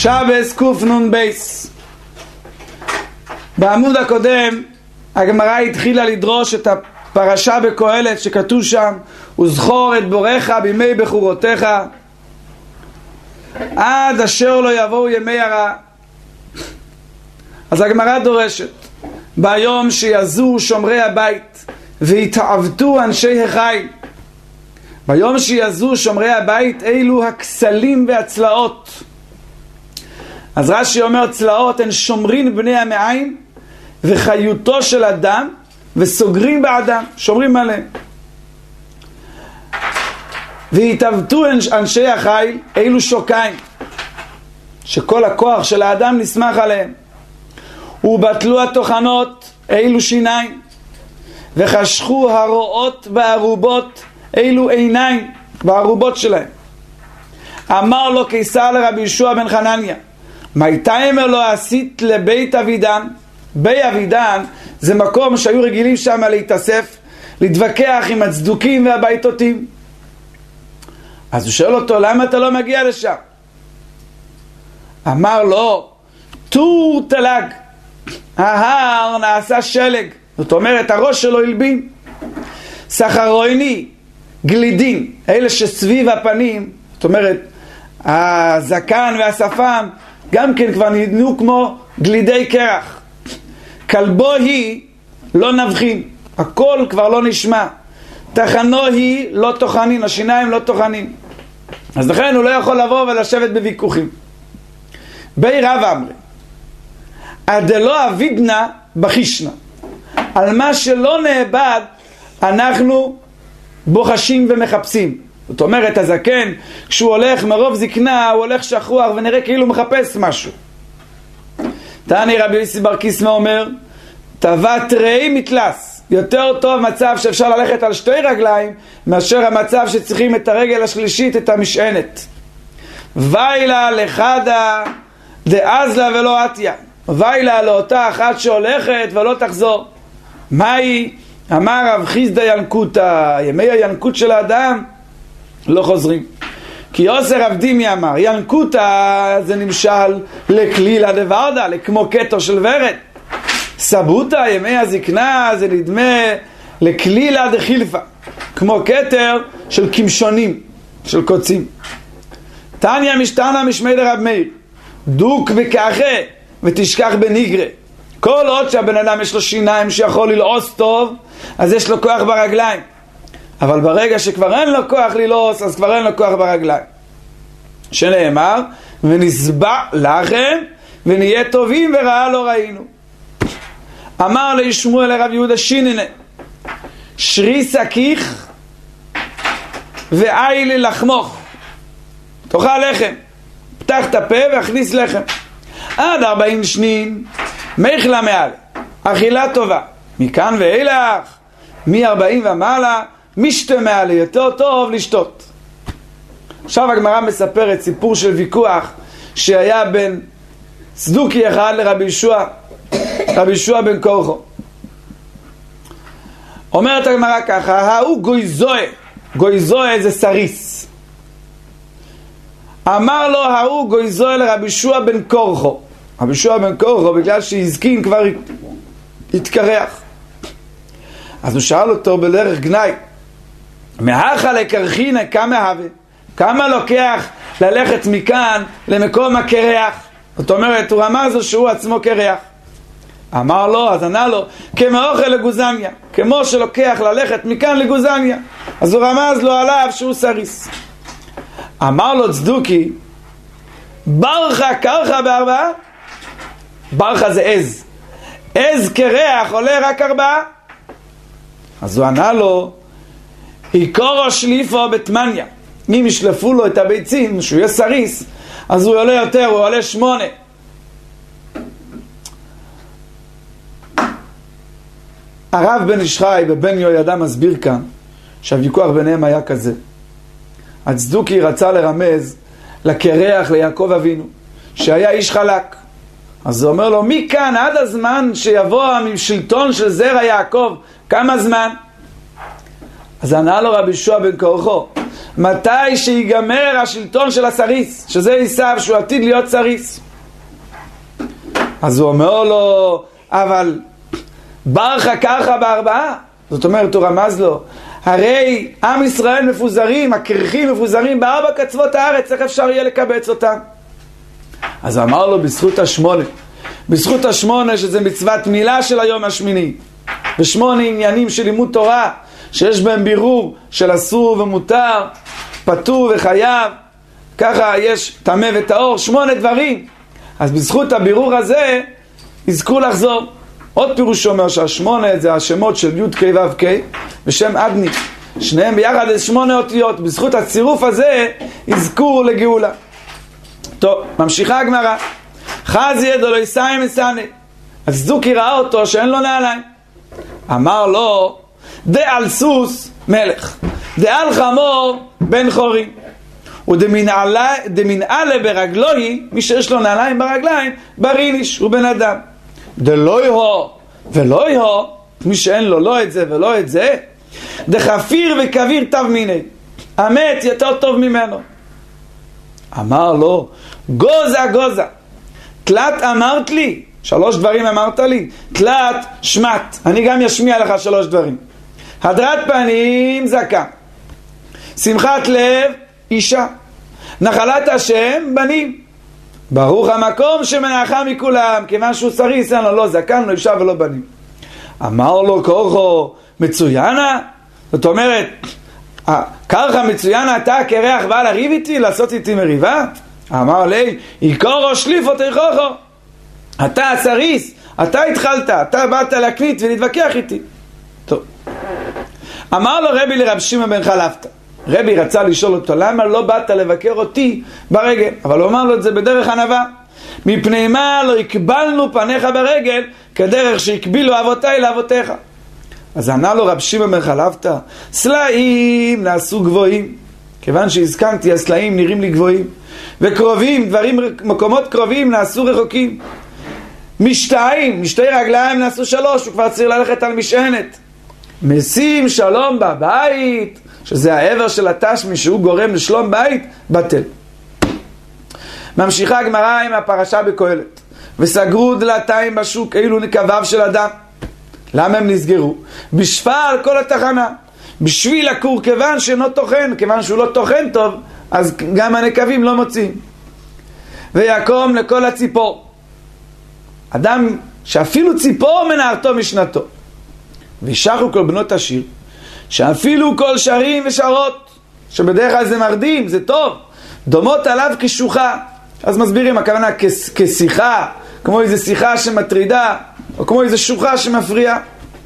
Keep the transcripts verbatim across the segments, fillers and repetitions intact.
שבס קוף נון בייס. בעמוד הקודם הגמרא התחילה לדרוש את הפרשה בקהלת שכתוב שם וזכור את בורך בימי בחורותיך עד אשר לא יבואו ימי הרע. אז הגמרא דורשת ביום שיזו שומרי הבית והתעבטו אנשי החיל, ביום שיזו שומרי הבית אילו הכסלים והצלעות. אז רש"י אומר צלעות הן שומרים בני המעיים וחיותו של אדם וסוגרים באדם, שומרים עליהם. והתעבטו אנשי החיל אילו שוקיים שכל הכוח של האדם נסמך עליהם. ובטלו התוכנות אילו שיניים וחשכו הרועות בערובות אילו עיניים בערובות שלהם. אמר לו קיסר לרבי יהושע בן חנניה מי תאמר לו עשית לבית אבידן? בית אבידן זה מקום שהיו רגילים שם להתאסף להתווכח עם הצדוקים והביתותים. אז הוא שואל אותו למה אתה לא מגיע לשם? אמר לו טור תלג, ההר נעשה שלג, זאת אומרת הראש שלו הלבין. סחרויני גלידים, אלה שסביב הפנים, זאת אומרת הזקן והשפם גם כן כבר נדנו כמו גלידי קרח. כלבו היא לא נבחין, הכל כבר לא נשמע. תחנו היא לא תוכנין, השיניים לא תוכנין. אז לכן הוא לא יכול לבוא ולשבת בוויכוחים. בי רב אמרי עדלא אבידנה בחישנה, על מה שלא נאבד אנחנו בוחשים ומחפשים. זאת אומרת הזקן כשהוא הולך מרוב זקנה הוא הולך שכוח ונראה כאילו מחפש משהו. תעני רבי יוסי בר קיסמא אומר תבת ראי מתלס, יותר טוב מצב שאפשר ללכת על שתי רגליים מאשר המצב שצריכים את הרגל השלישית, את המשענת. ויילה לחדה דאזלה ולא עטיה, ויילה לאותה אחת שהולכת ולא תחזור. מהי? אמר רב חיסדא ינקותא, ימי הינקות של האדם לא חוזרים. כי יוסר רב דימי אמר ינקותא זה נמשל לכלילה דוורדה, לכמו קטר של ורד. סבותא ימי הזקנה זה נדמה לכלילה דחילפה, כמו קטר של כמשונים, של קוצים. תניא משתנה משמי דרב מאיר דוק בככה ותשכח בניגרה. כל עוד שהבן אדם יש לו שיניים שיכול ללעוס טוב אז יש לו כוח ברגליים, אבל ברגע שכבר אין לו כוח ללעוס אז כבר אין לו כוח ברגליים, שנאמר ונסבע לכם ונהיה טובים ורעה לא ראינו. אמר לי שמואל לרב יהודה שיננה שרי סכיך ואי לי לחמוך, תאכל לחם, פתח את הפה והכניס לחם עד ארבעים שנין מייכלה מעל, אכילה טובה. מכאן ואילך מ-ארבעים ומעלה משתה מעלה, יותר טוב לשתות. עכשיו הגמרא מספרת סיפור של ויכוח שהיה בין צדוקי אחד לרבי יהושע, רבי יהושע בן קורחו. אומרת הגמרא ככה, ההוא גויזוה, גויזוה זה סריס. אמר לו ההוא גויזוה לרבי יהושע בן קורחו, רבי יהושע בן קורחו בגלל שהזקין כבר התקרח. אז הוא שאל אותו בדרך גנאי מהכה לקרחינה כמה הווה, כמה לוקח ללכת מכאן למקום הקרח? זאת אומרת הוא רמז לו שהוא עצמו קרח. אמר לו, אז ענה לו כמו אוכל לגוזניה, כמו שלוקח ללכת מכאן לגוזניה, אז הוא רמז לו עליו שהוא סריס. אמר לו צדוקי ברכה קרחה בארבעה, ברכה זה עז, עז קרח עולה רק ארבעה. אז הוא ענה לו עיקורו שליפו בתמניה, אם ישלפו לו את הביצים שהוא יהיה סריס אז הוא עולה יותר, הוא עולה שמונה. הרב בן איש חי בבן יהוידע מסביר כאן שהוויכוח ביניהם היה כזה. הצדוקי רצה לרמז לקרח ליעקב אבינו שהיה איש חלק, אז הוא אומר לו מכאן עד הזמן שיבוא השלטון של זרע יעקב כמה זמן? אז ענה לו רבי יהושע בן קורחו מתי שיגמר השלטון של הסריס, שזה עשיו, שהוא עתיד להיות סריס. אז הוא אומר לו, אבל ברכה ככה בארבעה? זאת אומרת, הוא רמז לו, הרי עם ישראל מפוזרים, הקרחים מפוזרים בארבע קצוות הארץ, איך אפשר יהיה לקבץ אותם? אז אמר לו, בזכות השמונה, בזכות השמונה שזה מצוות מילה של היום השמיני, ושמונה עניינים של לימוד תורה, שיש בהם בירור של אסור ומותר, פטור וחייב, ככה יש טמא וטהור, שמונה דברים. אז בזכות הבירור הזה יזכו לחזור. עוד פירוש אומר שהשמונה זה השמות של י' ק' ו' ק' ושם אדני, שניהם ביחד זה שמונה אותיות. בזכות הצירוף הזה יזכו לגאולה. טוב, ממשיכה הגמרא. חזי ידו לא יסיים מסנה. אז זוקי ראה אותו שאין לו נעליים, אמר לו, דעל סוס מלך, דעל חמור בן חורים, ודמנעלה ברגלוי, מי שיש לו נעליים ברגליים, בריניש, הוא בן אדם. דלא יהו ולא יהו, מי שאין לו לא את זה ולא את זה, דחפיר וכביר תו מיני, המת יותר טוב ממנו. אמר לו, גוזה גוזה, תלת אמרת לי, שלוש דברים אמרת לי, תלת שמט, אני גם ישמיע לך שלוש דברים. הדרת פנים זקה, שמחת לב אישה, נחלת השם בנים, ברוך המקום שמנחם מכולם, כיוון שהוא סריס, אין לו לא זקן, לא אישה ולא בנים. אמר לו כורחו מצוינה, זאת אומרת, ככה מצוינה אתה כרח בא לריב איתי, לעשות איתי מריבה? אמר לי, עיקורו שליף אותי כורחו, אתה הסריס, אתה התחלת, אתה באת להקנית ולהתווכח איתי. טוב. אמר לו רבי לרב שמעון בן חלפתא, רבי רצה לשאול אותו, למה לא באת לבקר אותי ברגל? אבל הוא אמר לו את זה בדרך ענווה, מפני מה לא הקבלנו פניך ברגל, כדרך שהקבילו אבותיי לאבותיך. אז ענה לו רב שמעון בן חלפתא, סלעים נעשו גבוהים, כיוון שהזכנתי הסלעים נראים לי גבוהים, וקרובים, דברים, מקומות קרובים נעשו רחוקים. משתיים, משתי רגליים נעשו שלוש, הוא כבר צריך ללכת על משענת. משים שלום בבית, שזה העבר של התשמי שהוא גורם לשלום בית, בטל. ממשיכה הגמרא עם הפרשה בקהלת, וסגרו דלתיים בשוק אילו נקביו של אדם. למה הם נסגרו? בשפל כל התחנה, בשביל הכור, כיוון שאינו תוכן, כיוון שהוא לא תוכן טוב, אז גם הנקבים לא מוצאים. ויקום לכל הציפור, אדם שאפילו ציפור מנערתו משנתו. וישחו כל בנות השיר, שאפילו כל שרים ושרות, שבדרך כלל זה מרדים, זה טוב, דומות עליו כשוחה. אז מסבירים, הכוונה כ- כשיחה, כמו איזו שיחה שמטרידה, או כמו איזו שוחה שמפריעה.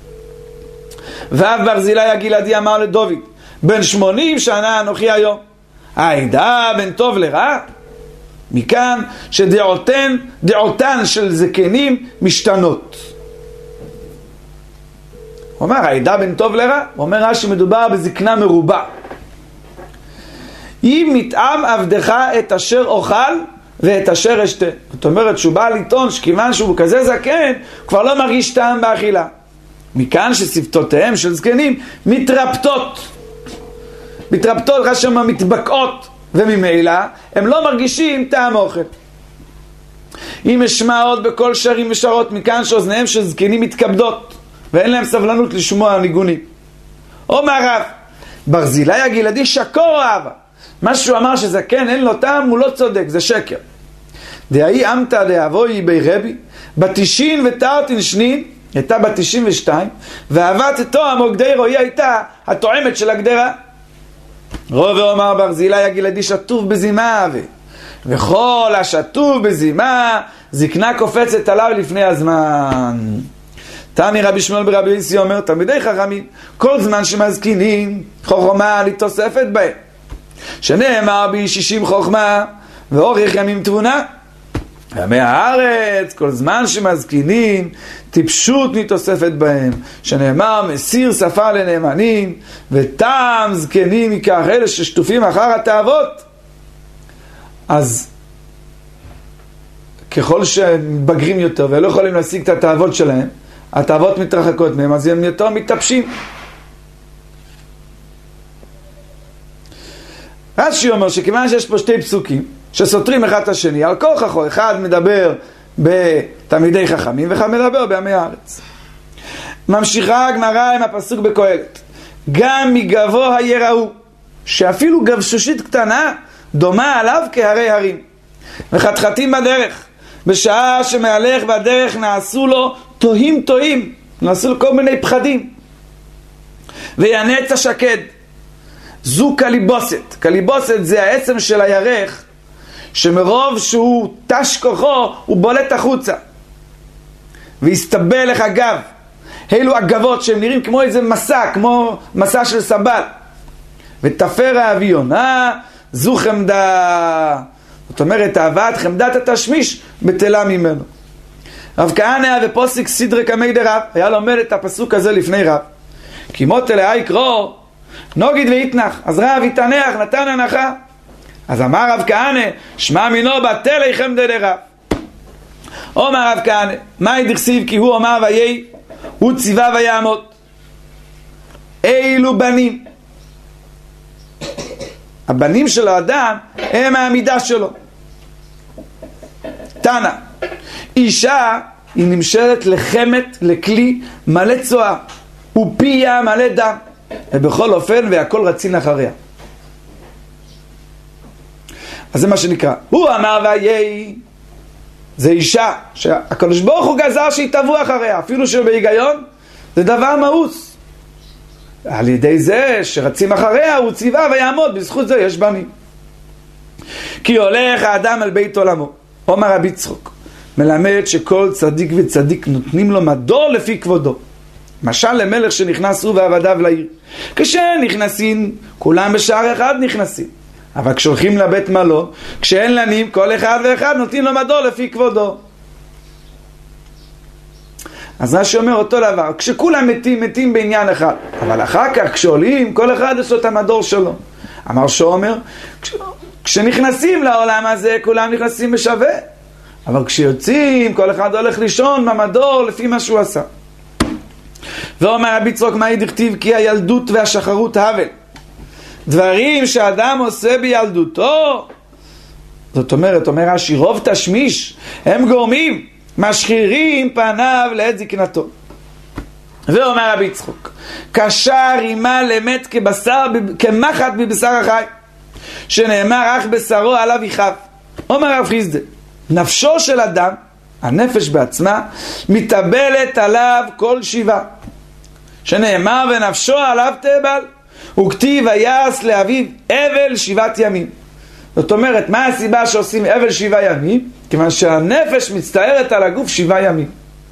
ואב ברזילי הגלעדי אמר לדוד, בן שמונים שנה אנוכי היום, העדה בן טוב לרע? מכאן שדעותן, דעותן של זקנים משתנות. הוא אומר, העדה בן טוב לרע, הוא אומר שמדובר בזקנה מרובה. אם מתאם עבדך את אשר אוכל ואת אשר אשתה. זאת אומרת שהוא בא לטעון שכיוון שהוא כזה זקן, כבר לא מרגיש טעם באכילה. מכאן ששפתותיהם של זקנים מתרפתות. מתרפתות חשמה מתבקעות, וממילא הם לא מרגישים טעם אוכל. אם אשמע עוד בכל שרים ושרות, מכאן שאוזניהם של זקנים מתכבדות, ואין להם סבלנות לשמוע ניגונים. או מערב, ברזילי הגלעדי שקור אהבה. מה שהוא אמר שזקן אין לו טעם, הוא לא צודק, זה שקר. דהי אמתא דאבוי בי רבי, בתשעים ותרתין שנין, הייתה בת תשעים ושתיים, ואהבת אתו המוקדי רואי הייתה התואמת של הגדרה. רוב ואומר ברזילי הגלעדי שטוב בזימה, וכל השטוב בזימה, זקנה קופצת עליו לפני הזמן. תני רבי שמואל ברבי יוסי אומר, תלמידי חכמים, כל זמן שמזקינים, חוכמה לתוספת בהם. שנאמר בי שישים חוכמה, ואורך ימים תבונה. ימי הארץ, כל זמן שמזקינים, טיפשות מתוספת בהם. שנאמר, מסיר שפה לנאמנים, וטעם זקנים מכך, אלה ששטופים אחר התאוות. אז ככל שמתבגרים יותר, ולא יכולים להשיג את התאוות שלהם, התאוות מתרחקות מהם, אז הם יותר מתאפשים. רש"י אומר שכיוון שיש פה שתי פסוקים שסותרים אחד את השני, על כל כוחו, אחד מדבר בתלמידי חכמים ואחד מדבר בעמי הארץ. ממשיכה הגמרא עם הפסוק בקהלת, גם מגבוה יראו, שאפילו גבשושית קטנה דומה עליו כהרי הרים, וחתחתים בדרך, בשעה שמהלך בדרך נעשו לו תוהים תוהים, נעשו לו כל מיני פחדים. וינץ השקד, זו קליבוסת. קליבוסת זה העצם של הירך, שמרוב שהוא תש כוחו הוא בולט החוצה והסתבל לך גב. אלו הגבות שהם נראים כמו איזה מסע, כמו מסע של סבל. ותפר האביונה, זו חמדה, זאת אומרת אהבת חמדת התשמיש בטלה ממנו. רב כהנא ופוסק סדרי קמי דרב היה לומד את הפסוק הזה לפני רב, כי מות אליה יקרוא נוגיד ויתנח, אז רב יתנח, נתן הנחה. אז אמר רב כהנא, שמע מינו בטלי חמדה דרב. אומר רב כהנא, מה ידכסיב? כי הוא אמר ויהי, הוא ציווה ויעמוד. אילו בנים, הבנים של האדם הם העמידה שלו. תנא, אישה היא נמשלת לחמת, לכלי מלא צואה, ופיה מלא דם, ובכל אופן והכל רצין אחריה. אז זה מה שנקרא, הוא אמר ויהי, זה אישה שהקדוש ברוך הוא גזר שיתבעו אחריה, אפילו שבהיגיון זה דבר מאוס. על ידי זה שרצים אחריה הוא ציווה ויעמוד, בזכות זה יש בנים. כי הולך האדם על בית עולמו. אומר רבי יצחק, מלמד שכל צדיק וצדיק נותנים לו מדור לפי כבודו. משל למלך שנכנס הוא ועבדיו לעיר, כשנכנסים כולם בשער אחד נכנסים, אבל כשהולכים לבית מלון, כשאין לנים, כל אחד ואחד נותנים לו מדור לפי כבודו. אז רש"י אומר אותו דבר, כשכולם מתים, מתים בעניין אחד, אבל אחר כך כשעולים, כל אחד יש לו את המדור שלו. אמר שאומר, כש... כשנכנסים לעולם הזה, כולם נכנסים בשווה, אבל כשיוצאים, כל אחד הולך לישון במדור לפי מה שהוא עשה. ואומר רבי יצחק, מה דכתיב? כי הילדות והשחרות הבל, דברים שאדם עושה בילדותו, זאת אומרת, אומר רש"י, רוב תשמיש הם גורמים משחירים פניו לעת זקנתו. ואומר רבי יצחק, קשר רימה למת כבשר, כמחט בבשר החי, שנאמר אך בשרו עליו יכאב. אומר רב חיסדא, נפשו של אדם, הנפש בעצמה, מתאבלת עליו כל שיבה, שנאמר ונפשו עליו תאבל, וכתיב ויעש לאביו אבל שבעת ימים. זאת אומרת, מה הסיבה שעושים אבל שבעה ימים? כיוון שהנפש מצטערת על הגוף שבעה ימים.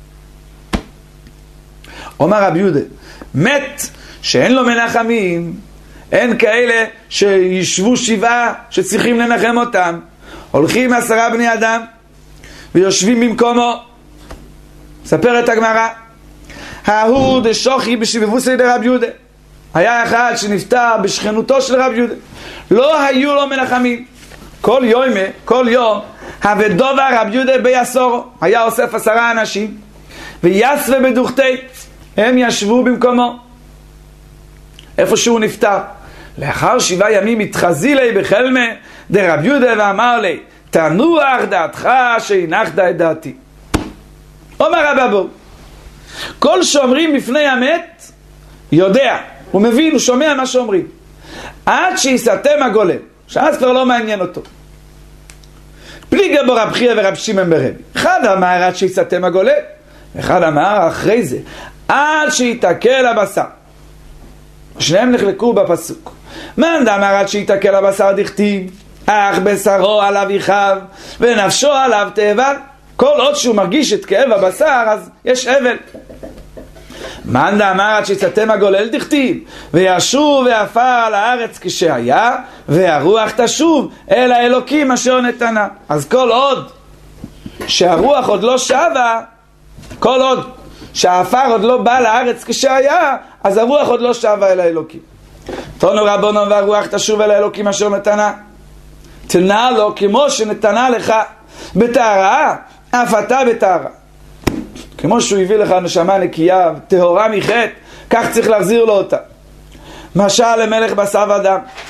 אומר רבי יהודה, מת שאין לו מנחמים, אין כאלה שישבו שבעה שצריכים לנחם אותם, הולכים עשרה בני אדם ויושבים במקומו. ספרת הגמרא, ההוא דשוכי בשבבוסי דרבי יהודה, היה אחד שנפטר בשכנותו של רבי יהודה, לא היו לו מנחמים. כל יום, כל יום, הבדובה רבי יהודה ביסורו, היה אוסף עשרה אנשים, ויסווה בדוכתי, הם ישבו במקומו, איפה שהוא נפטר. לאחר שבעה ימים התחזי לי בחלמה דרבי יהודה ואמר לי, תנוח דעתך שהנחת את דעתי. אומר רב אבו, כל שאומרים בפני המת יודע, הוא מבין, הוא שומע מה שאומרים, עד שיסתם הגולם, שאז כבר לא מעניין אותו. פליגה בו רב חייא ורב שמעון ברבי, אחד אמר עד שיסתם הגולם, אחד אמר אחרי זה עד שיתעכל הבשר. שניהם נחלקו בפסוק. מאן דאמר עד שיתעכל הבשר דכתיב אך בשרו עליו יכאב ונפשו עליו תאבל, כל עוד שהוא מרגיש את כאב הבשר אז יש אבל. מאן דאמר עד שיסתם הגולל דכתיב וישוב ועפר על הארץ כשהיה והרוח תשוב אל האלוקים אשר נתנה. אז כל עוד שהרוח עוד לא שבה, כל עוד שהעפר עוד לא בא לארץ כשהיה, אז הרוח עוד לא שבה אל האלוקים. תנו רבנו והרוח תשוב אל האלוקים אשר נתנה, תנה לו כמו שנתנה לך בטהרה, אף אתה בטהרה. כמו שהוא הביא לך נשמה נקייה טהורה מחטא, כך צריך להחזיר לו אותה. משל למלך בשר ודם,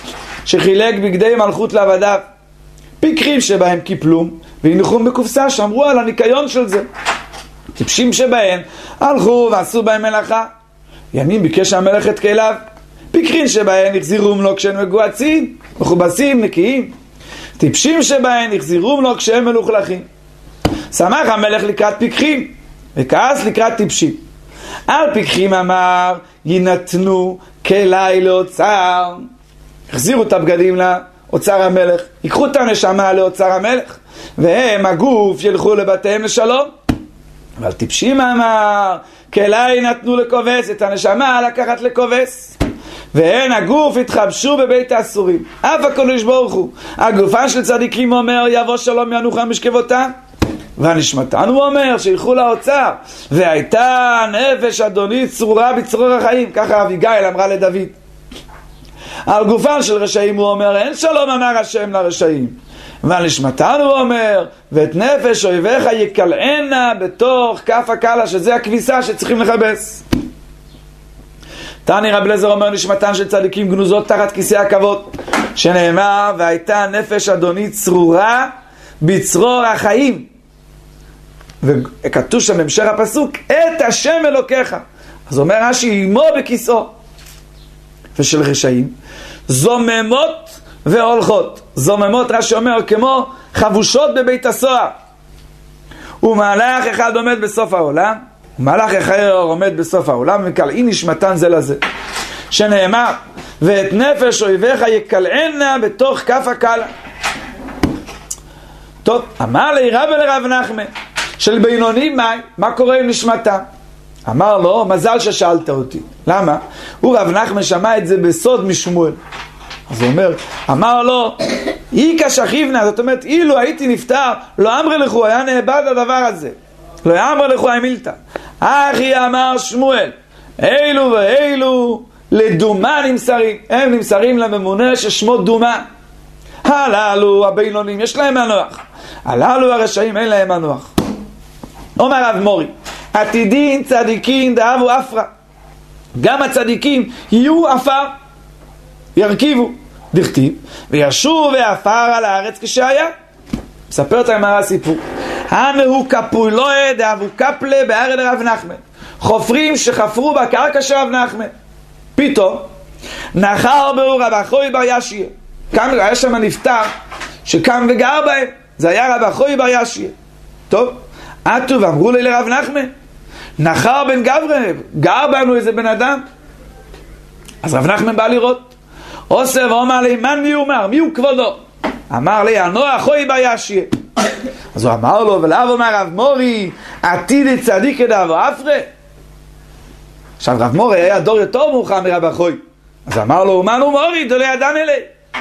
שחילק בגדי מלכות לעבדיו. פיקחים שבהם קיפלום והניחום בקופסה, שמרו על הניקיון של זה. טיפשים שבהם הלכו ועשו בהם מלאכה. ימים ביקש המלך את כליו. פיקחים שבהם החזירום לו כשהם מגועצים, מכובסים, נקיים. טיפשים שבהם החזירום לו כשהם מלוכלכים. שמח המלך לקראת פיקחים וכעס לקראת טיפשים. על פיקחים אמר יינתנו כלי לאוצר, החזירו את הבגדים לאוצר המלך, ייקחו את הנשמה לאוצר המלך, והם הגוף ילכו לבתיהם לשלום. אבל טיפשים אמר כלי נתנו לכובס, את הנשמה לקחת לכובס, והן הגוף התחבשו בבית האסורים. אף הקדוש ברוך הוא הגופן של צדיקים אומר יבוא שלום ינוחם משכבותם, והנשמתן הוא אומר שילכו לאוצר, והייתה נפש אדוני צרורה בצרור החיים. ככה אביגיל אמרה לדוד. על גופן של רשעים הוא אומר אין שלום אמר השם לרשעים, והנשמתן הוא אומר ואת נפש אויביך יקלענה בתוך כף הקלה, שזה הכביסה שצריכים לחבס. תני רב אליעזר אומר נשמתן של צדיקים גנוזות תחת כיסא הכבוד, שנאמר והייתה נפש אדוני צרורה בצרור החיים, וכתוב שם במשך הפסוק את השם אלוקיך. אז אומר רש"י עמו בכיסאו. ושל רשעים זוממות והולכות. זוממות רש"י אומר כמו חבושות בבית הסוהר, ומלאך אחד עומד בסוף העולם ומלאך אחר עומד בסוף העולם, וקלעי נשמתן זה לזה, שנאמר ואת נפש אויביך יקלענה בתוך כף הקלה. טוב, אמר לי רב לרב נחמן של בינוני מאי, מה קורה עם נשמתה? אמר לו מזל ששאלת אותי. למה? הוא רב נחמן שמע את זה בסוד משמואל. אז הוא אומר, אמר לו איקה שכיבנה, זאת אומרת אילו הייתי נפטר לא אמר לכו, היה נאבד הדבר הזה, לא אמר לכו המילתא. אחי אמר שמואל אילו ואילו לדומה נמסרים, הם נמסרים לממונה ששמו דומה. הללו הבינונים יש להם מנוח, הללו הרשעים אין להם מנוח. אומר רב מורי עתידין צדיקים דאבו אפרה, גם הצדיקים יהיו אפר, ירכיבו, דכתיב וישוב ואפר על הארץ כשהיה. מספר את המראה סיפור, הנהו קפולוי דאבו קפלה בארד רב נחמן, חופרים שחפרו בקרקע של רב נחמן. פתאום נחר בו רב אחוי בר ישיה, קם, היה שם נפטר שקם וגר בהם, זה היה רב אחוי בר ישיה. טוב, עטו ואמרו לי לרב נחמן נחר בן גברב, גר בנו איזה בן אדם. אז רב נחמן בא לראות, עושה ואומר לי מה מי הוא אומר, מי הוא כבודו? אמר לי הנוח אחוי בר ישיה. אז הוא אמר לו ולאו אומר רב מורי עתיד צדיק דאבו אפרה. עכשיו רב מורי היה דור יותר מאוחר מרב אחוי, אז אמר לו מנו מורי דולי אדם אלי.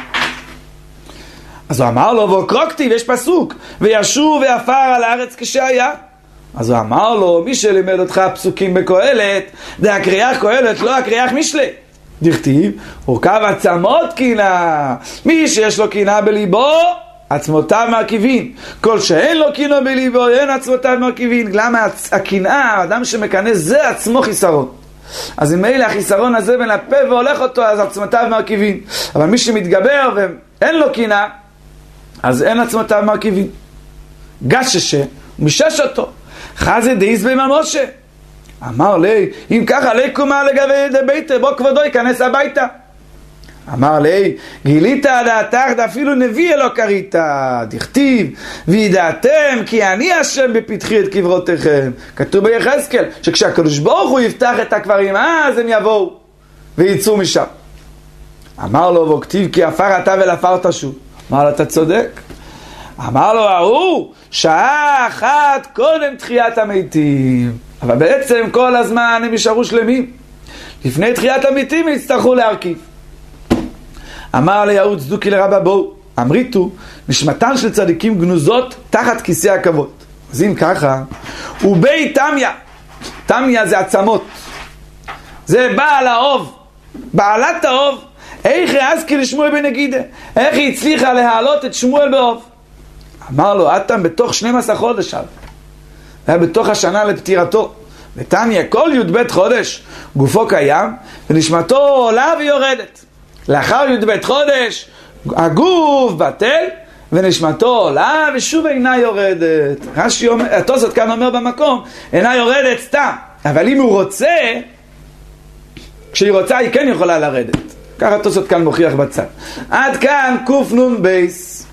אז הוא אמר לו וקרוקתי, ויש פסוק וישוב ואפר על הארץ כשהיה. אז הוא אמר לו מי שלימד אותך פסוקים בקהלת זה הקריח קהלת לא הקריח משלי, דכתיב הורכב עצמות קינה, מי שיש לו קינה בליבו עצמותיו מרכיבין, כל שאין לו קינה בליבו אין עצמותיו מרכיבין. למה הקנאה, האדם שמקנא זה עצמו חיסרון, אז אם אלה החיסרון הזה בין הפה והולך אותו אז עצמותיו מרכיבין. אבל מי שמתגבר ואין לו קנאה אז אין עצמותיו מרכיבין. גששה משש אותו חזה דאיס בממושה, אמר לי אם ככה לי קומה לגבי ביתה, בוא כבודו ייכנס הביתה. אמר לי גילית דעתך אפילו נביא אלו קרית, דכתיב וידעתם כי אני השם בפתחי את קברותיכם. כתוב ביחזקאל שכשהקדוש ברוך הוא יפתח את הקברים אז הם יבואו ויצאו משם. אמר לו וכתיב כי עפר אתה ולעפר תשוב. אמר לו אתה צודק. אמר לו ההוא שעה אחת קודם תחיית המתים, אבל בעצם כל הזמן הם יישארו שלמים, לפני תחיית המתים יצטרכו להרכיב. אמר ליהוד צדוקי לרבא בואו אמריתו נשמתן של צדיקים גנוזות תחת כיסא הכבוד. אז אם ככה ובי תמיה, תמיה זה עצמות, זה בעל האוב, בעלת האוב, איך יעזקי לשמואל בנגידה, איך היא הצליחה להעלות את שמואל באוב. אמר לו אתם בתוך שנים עשר חודש, היה בתוך השנה לפטירתו. ותניה כל י"ב חודש גופו קיים ונשמתו עולה ויורדת. לאחר י"ב חודש הגוף בטל ונשמתו עולה ושוב אינה יורדת. רש"י אומר, התוספות כאן אומר במקום, אינה יורדת סתם, אבל אם הוא רוצה, כשהיא רוצה היא כן יכולה לרדת. ככה התוספות כאן מוכיח בצד. עד כאן קוף נון בייס.